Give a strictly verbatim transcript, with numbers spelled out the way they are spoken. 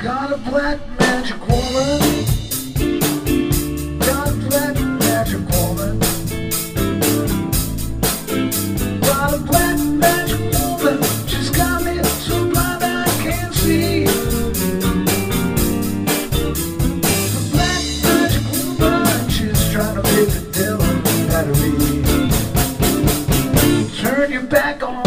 Got a black magic woman. Got a black magic woman. Got a black magic woman. She's got me so blind I can't see. The black magic woman, she's trying to make the devil out of me. Turn your back on